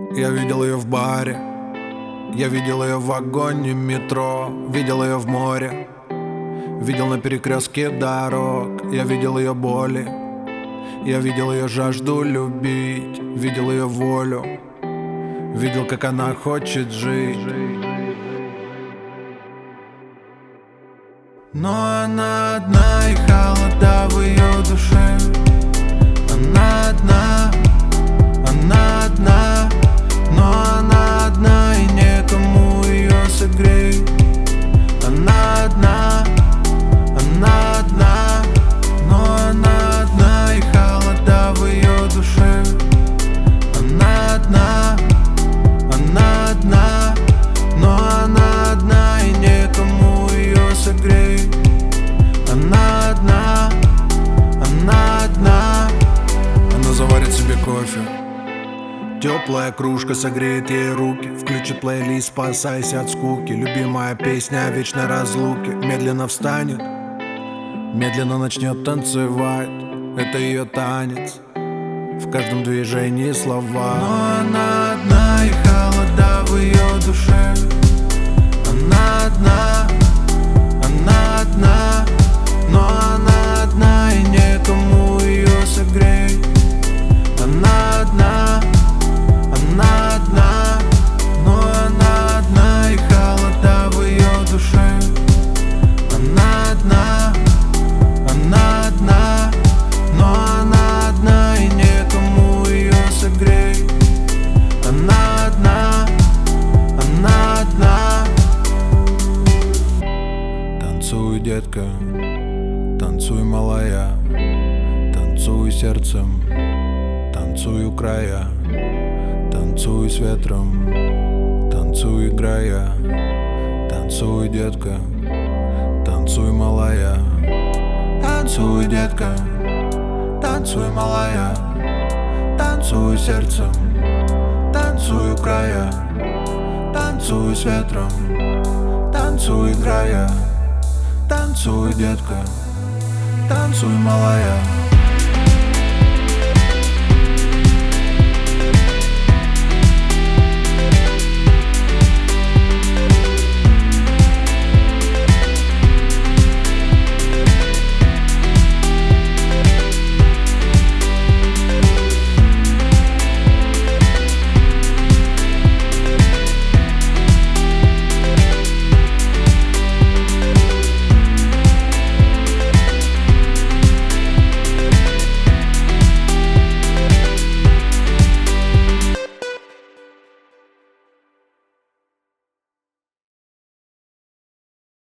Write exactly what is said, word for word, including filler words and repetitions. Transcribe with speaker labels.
Speaker 1: Я видел ее в баре, я видел ее в вагоне метро, видел ее в море, видел на перекрестке дорог. Я видел ее боли, я видел ее жажду любить, видел ее волю, видел, как она хочет жить. Но она одна, и холода в ее душе. Она одна, она одна, но она одна, и некому ее согреть. Она одна, она одна, но она одна, и холода в ее душе. Она одна, она одна, но она одна, и некому ее согреть. Она одна, она одна. Она заварит себе кофе, теплая кружка согреет ей руки, включит плейлист, спасайся от скуки. Любимая песня о вечной разлуке. Медленно встанет, медленно начнет танцевать. Это ее танец, в каждом движении слова. Но она одна, и холода в ее душе. Она одна, она одна, но она одна, и некому ее согреть. Она одна, она одна, но она одна, и холода в ее душе. Она одна, она одна, но она одна, и некому ее согреть. Она одна, она одна. Танцуй, детка, танцуй, малая, танцуй сердцем, танцуй края, танцуй с ветром, танцуй, играя. Танцуй, детка, танцуй, малая, танцуй, детка, танцуй, малая, танцуй сердцем, танцуй края, танцуй с ветром, танцуй, играя. Танцуй, детка, танцуй, малая.